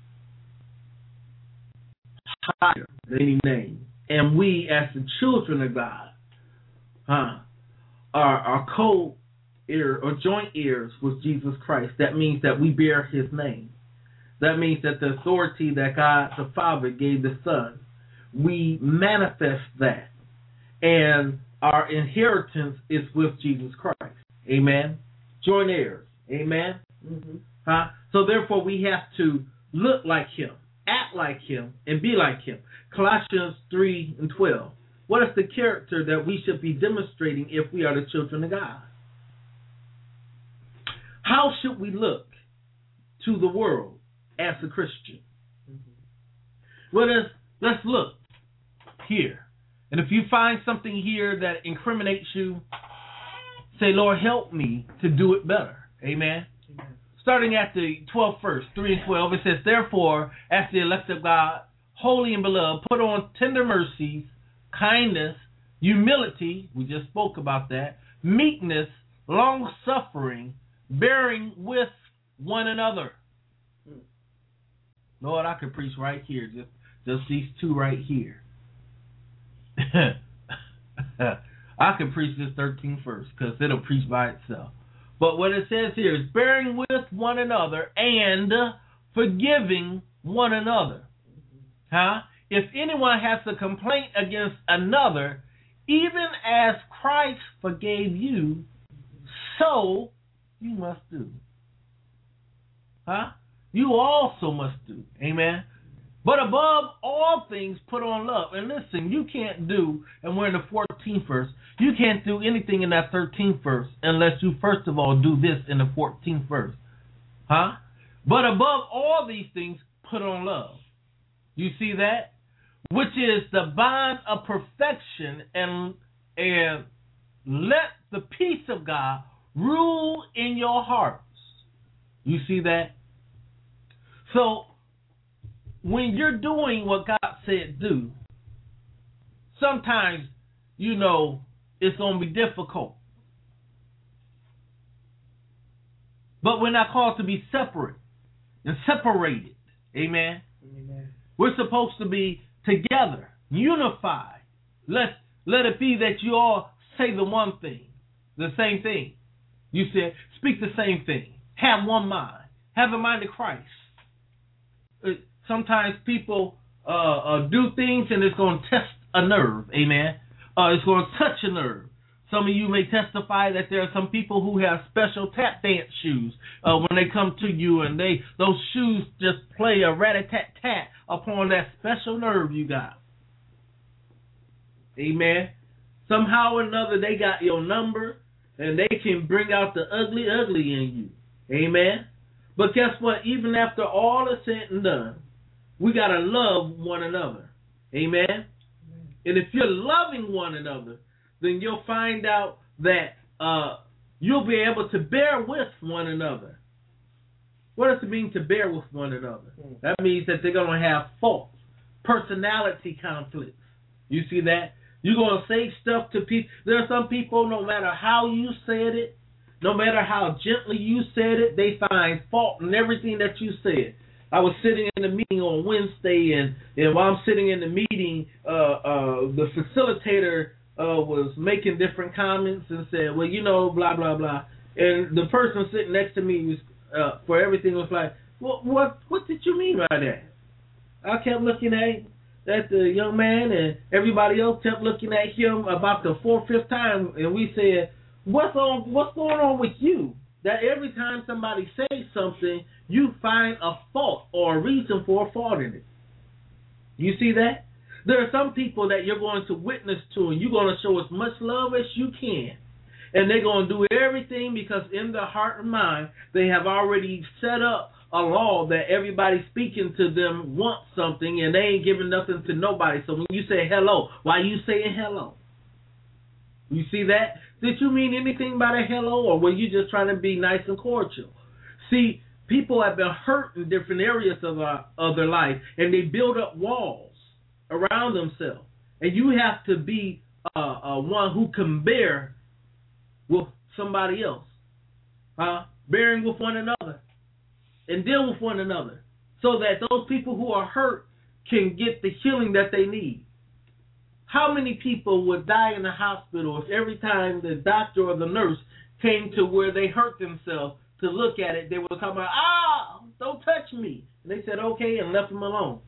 higher than any name. And we, as the children of God, huh, are, are co-heir or joint heirs with Jesus Christ. That means that we bear His name. That means that the authority that God the Father gave the Son, we manifest that. And our inheritance is with Jesus Christ. Amen. Joint heirs. Amen. Mm-hmm. Huh? So therefore we have to look like Him, act like Him, and be like Him. Colossians three and twelve. What is the character that we should be demonstrating if we are the children of God? How should we look to the world as a Christian? Mm-hmm. Well, let's, let's look here. And if you find something here that incriminates you, say, Lord, help me to do it better. Amen. Amen. Starting at the twelfth verse, three and twelve, it says, therefore, as the elect of God, holy and beloved, put on tender mercies, kindness, humility, we just spoke about that, meekness, long-suffering, bearing with one another. Lord, I could preach right here, just, just these two right here. I could preach this thirteenth verse because it'll preach by itself. But what it says here is bearing with one another and forgiving one another. Huh? If anyone has a complaint against another, even as Christ forgave you, so you must do. Huh? You also must do. Amen. But above all things, put on love. And listen, you can't do, and we're in the fourteenth verse, you can't do anything in that thirteenth verse unless you first of all do this in the fourteenth verse. Huh? But above all these things, put on love. You see that? Which is the bond of perfection, and, and let the peace of God rule in your hearts. You see that? So, when you're doing what God said do, sometimes, you know, it's going to be difficult. But we're not called to be separate and separated. Amen? Amen. We're supposed to be together, unified. Let, let it be that you all say the one thing, the same thing. You said, speak the same thing. Have one mind. Have the mind of Christ. It, Sometimes people uh, uh, do things and it's going to test a nerve, amen. Uh, it's going to touch a nerve. Some of you may testify that there are some people who have special tap dance shoes uh, when they come to you, and they those shoes just play a rat-a-tat-tat upon that special nerve you got. Amen. Somehow or another they got your number, and they can bring out the ugly, ugly in you. Amen. But guess what? Even after all is said and done, we got to love one another. Amen? Amen? And if you're loving one another, then you'll find out that uh, you'll be able to bear with one another. What does it mean to bear with one another? That means that they're going to have faults, personality conflicts. You see that? You're going to say stuff to people. There are some people, no matter how you said it, no matter how gently you said it, they find fault in everything that you said. I was sitting in a meeting on Wednesday, and, and while I'm sitting in the meeting, uh, uh, the facilitator uh, was making different comments and said, well, you know, blah, blah, blah. And the person sitting next to me was, uh, for everything was like, well, what what did you mean by that? I kept looking at, at the young man, and everybody else kept looking at him about the fourth, fifth time, and we said, what's on? What's going on with you? That every time somebody says something, you find a fault or a reason for a fault in it. You see that? There are some people that you're going to witness to, and you're going to show as much love as you can. And they're going to do everything because in their heart and mind, they have already set up a law that everybody speaking to them wants something, and they ain't giving nothing to nobody. So when you say hello, why are you saying hello? You see that? Did you mean anything by the hello, or were you just trying to be nice and cordial? See, people have been hurt in different areas of, our, of their life, and they build up walls around themselves. And you have to be uh, uh, one who can bear with somebody else, uh, bearing with one another, and deal with one another, so that those people who are hurt can get the healing that they need. How many people would die in the hospital if every time the doctor or the nurse came to where they hurt themselves to look at it, they would come out, ah, don't touch me. And they said, okay, and left them alone.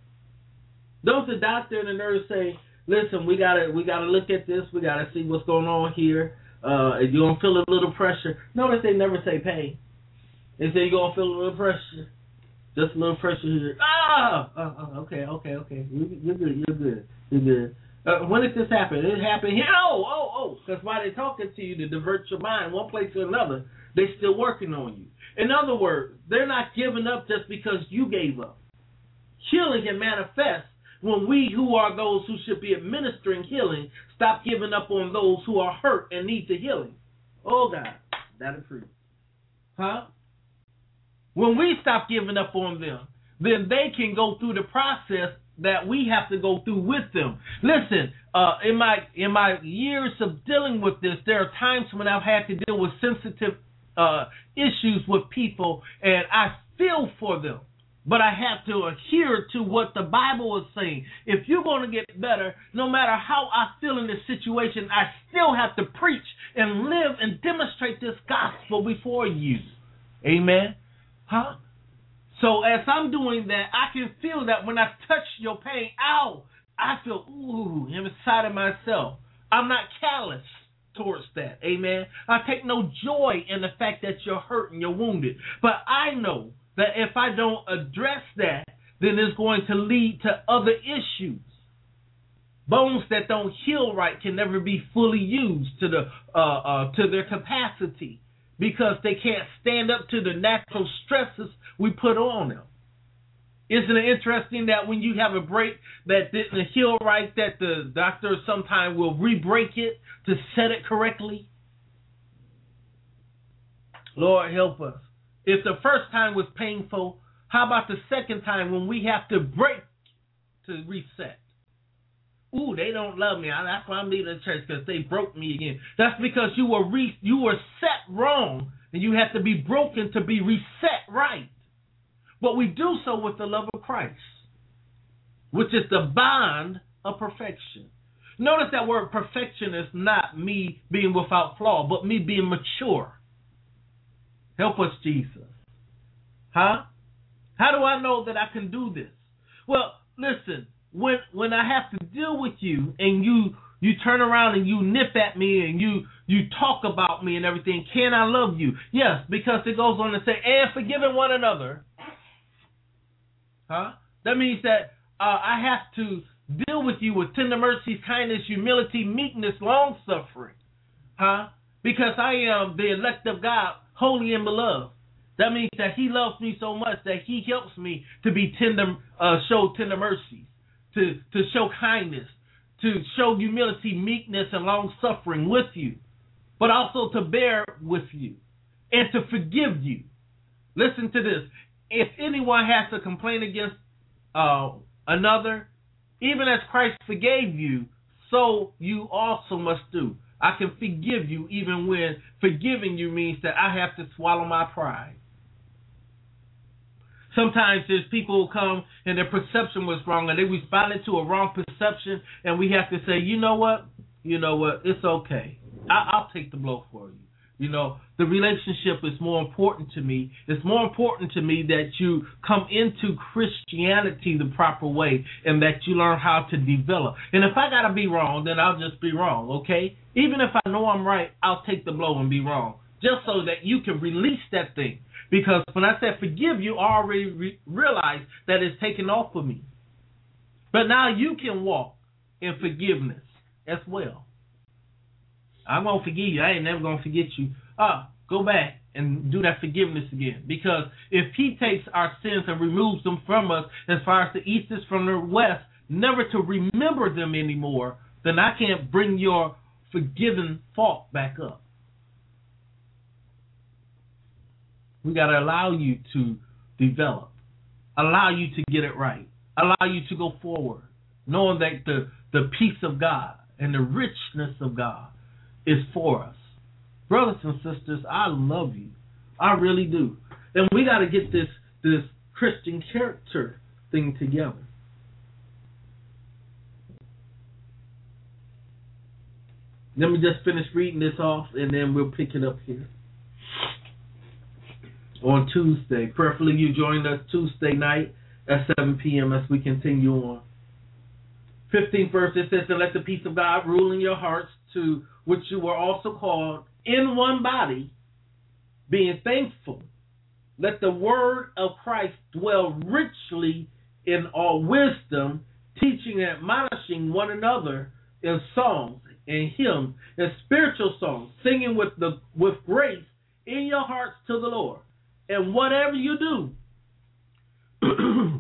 Don't the doctor and the nurse say, listen, we gotta we gotta look at this, we gotta see what's going on here. Uh, you're gonna feel a little pressure. Notice they never say pain. They say you're gonna feel a little pressure. Just a little pressure here. Ah, uh, uh, okay, okay, okay. You're good, you're good, you're good. Uh, when did this happen? It happened here. Oh, oh, oh. Because while they're talking to you to divert your mind one place to another, they're still working on you. In other words, they're not giving up just because you gave up. Healing can manifest when we who are those who should be administering healing stop giving up on those who are hurt and need the healing. Oh, God. That'll free. Huh? When we stop giving up on them, then they can go through the process that we have to go through with them. Listen, uh, in my in my years of dealing with this, there are times when I've had to deal with sensitive uh, issues with people, and I feel for them. But I have to adhere to what the Bible is saying. If you're going to get better, no matter how I feel in this situation, I still have to preach and live and demonstrate this gospel before you. Amen? Huh? So as I'm doing that, I can feel that when I touch your pain, ow, I feel, ooh, inside of myself. I'm not callous towards that. Amen? I take no joy in the fact that you're hurt and you're wounded. But I know that if I don't address that, then it's going to lead to other issues. Bones that don't heal right can never be fully used to the uh, uh, to their capacity because they can't stand up to the natural stresses we put on them. Isn't it interesting that when you have a break that didn't heal right, that the doctor sometime will re-break it to set it correctly? Lord, help us. If the first time was painful, how about the second time when we have to break to reset? Ooh, they don't love me. That's why I'm leaving the church, because they broke me again. That's because you were re- you were set wrong, and you have to be broken to be reset right. But we do so with the love of Christ, which is the bond of perfection. Notice that word perfection is not me being without flaw, but me being mature. Help us, Jesus. Huh? How do I know that I can do this? Well, listen, when when I have to deal with you and you you turn around and you nip at me and you, you talk about me and everything, can I love you? Yes, because it goes on to say, and forgiving one another. Huh? That means that uh, I have to deal with you with tender mercies, kindness, humility, meekness, long-suffering. Huh? Because I am the elect of God, holy and beloved. That means that he loves me so much that he helps me to be tender, uh, show tender mercies, to, to show kindness, to show humility, meekness, and long suffering with you, but also to bear with you and to forgive you. Listen to this. If anyone has to complain against uh, another, even as Christ forgave you, so you also must do. I can forgive you even when forgiving you means that I have to swallow my pride. Sometimes there's people who come and their perception was wrong and they responded to a wrong perception, and we have to say, you know what? You know what? It's okay. I- I'll take the blow for you. You know, the relationship is more important to me. It's more important to me that you come into Christianity the proper way and that you learn how to develop. And if I got to be wrong, then I'll just be wrong, okay? Even if I know I'm right, I'll take the blow and be wrong, just so that you can release that thing. Because when I said forgive you, I already re- realized that it's taken off of me. But now you can walk in forgiveness as well. I'm going to forgive you. I ain't never going to forget you. Ah, go back and do that forgiveness again. Because if he takes our sins and removes them from us as far as the east is from the west, never to remember them anymore, then I can't bring your forgiven fault back up. We got to allow you to develop, allow you to get it right, allow you to go forward, knowing that the, the peace of God and the richness of God is for us. Brothers and sisters, I love you. I really do. And we got to get this, this Christian character thing together. Let me just finish reading this off, and then we'll pick it up here. On Tuesday, prayerfully you join us Tuesday night at seven p.m. as we continue on. fifteenth verse, it says, and let the peace of God rule in your hearts, to which you were also called in one body, being thankful. Let the word of Christ dwell richly in all wisdom, teaching and admonishing one another in songs and hymns and spiritual songs, singing with the with grace in your hearts to the Lord. And whatever you do,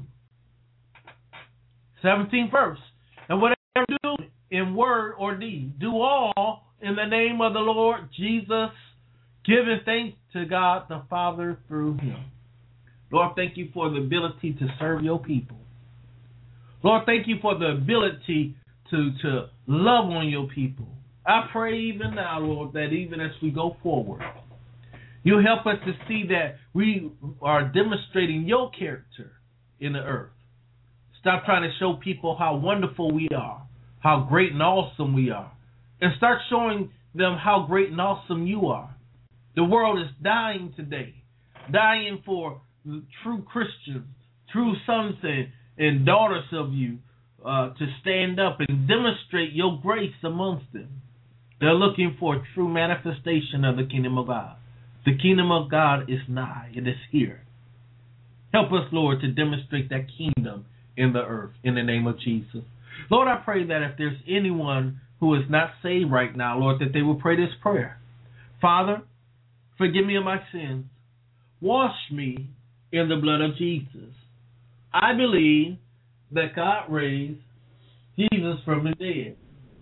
seventeenth verse, and whatever you do in word or deed, do all in the name of the Lord Jesus, giving thanks to God the Father through him. Lord, thank you for the ability to serve your people. Lord, thank you for the ability to, to love on your people. I pray even now, Lord, that even as we go forward, you help us to see that we are demonstrating your character in the earth. Stop trying to show people how wonderful we are, how great and awesome we are, and start showing them how great and awesome you are. The world is dying today, dying for true Christians, true sons and, and daughters of you uh, to stand up and demonstrate your grace amongst them. They're looking for a true manifestation of the kingdom of God. The kingdom of God is nigh. It is here. Help us, Lord, to demonstrate that kingdom in the earth in the name of Jesus. Lord, I pray that if there's anyone who is not saved right now, Lord, that they will pray this prayer. Father, forgive me of my sins. Wash me in the blood of Jesus. I believe that God raised Jesus from the dead.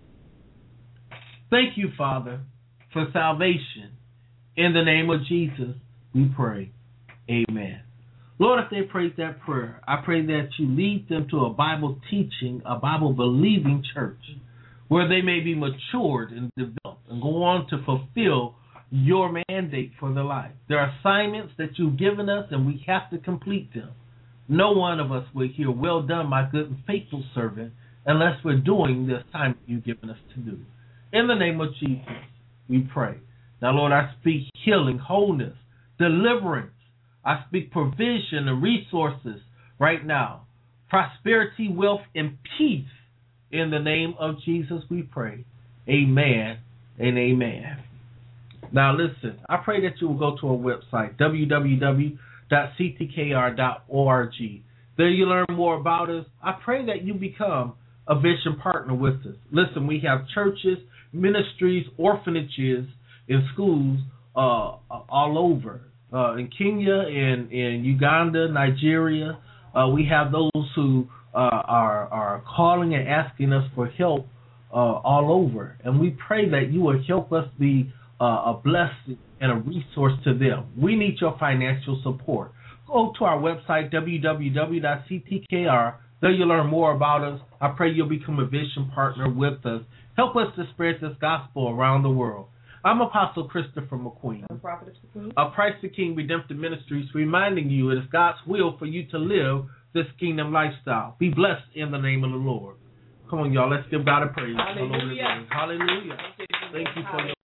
Thank you, Father, for salvation. In the name of Jesus, we pray. Amen. Lord, if they prayed that prayer, I pray that you lead them to a Bible teaching, a Bible believing church where they may be matured and developed and go on to fulfill your mandate for their life. There are assignments that you've given us and we have to complete them. No one of us will hear, well done, my good and faithful servant, unless we're doing the assignment you've given us to do. In the name of Jesus, we pray. Now, Lord, I speak healing, wholeness, deliverance. I speak provision and resources right now. Prosperity, wealth, and peace. In the name of Jesus, we pray. Amen and amen. Now, listen, I pray that you will go to our website, w w w dot c t k r dot org. There you learn more about us. I pray that you become a vision partner with us. Listen, we have churches, ministries, orphanages, in schools uh, all over. uh, in Kenya, in, in Uganda, Nigeria. Uh, we have those who uh, are, are calling and asking us for help uh, all over. And we pray that you will help us be uh, a blessing and a resource to them. We need your financial support. Go to our website, w w w dot c t k r. There you'll learn more about us. I pray you'll become a vision partner with us. Help us to spread this gospel around the world. I'm Apostle Christopher McQueen. I'm Prophetess McQueen. Of Christ the King Redemptive Ministries, reminding you it is God's will for you to live this kingdom lifestyle. Be blessed in the name of the Lord. Come on, y'all. Let's give God a praise. Hallelujah. Hallelujah. Hallelujah. Thank you for your